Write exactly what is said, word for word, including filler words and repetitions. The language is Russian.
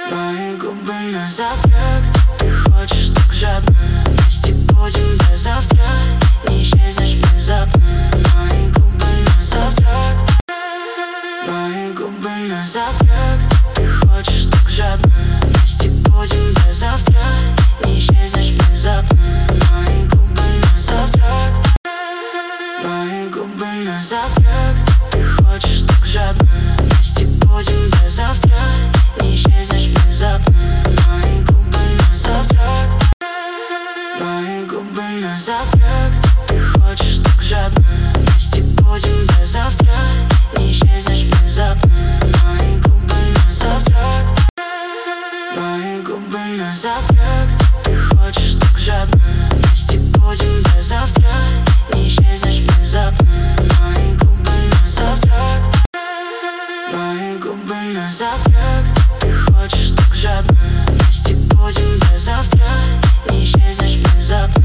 Мои губы на завтрак. Ты хочешь так жадно. Вместе будем до завтра. Не исчезнешь внезапно. Мои губы на завтрак. Мои губы на завтрак. Ты хочешь так жадно. Вместе будем до завтра. Не исчезнешь внезапно. Мои губы на завтрак. Мои губы на завтрак. Ты хочешь так жадно. Вместе будем до завтра. Не исчезнешь внезапно. Мои губы на завтрак. Мои губы на завтрак. Ты хочешь так жадно. Вместе будем до завтра. Не исчезнешь внезапно. Мои губы на завтрак. Мои губы на завтрак. Ты хочешь так жадно. Вместе будем до завтра. Не исчезнешь внезапно. Мои губы на завтрак. Мои губы на завтрак. Ты хочешь так жадно. Вместе будем до завтра. Не исчезнешь внезапно.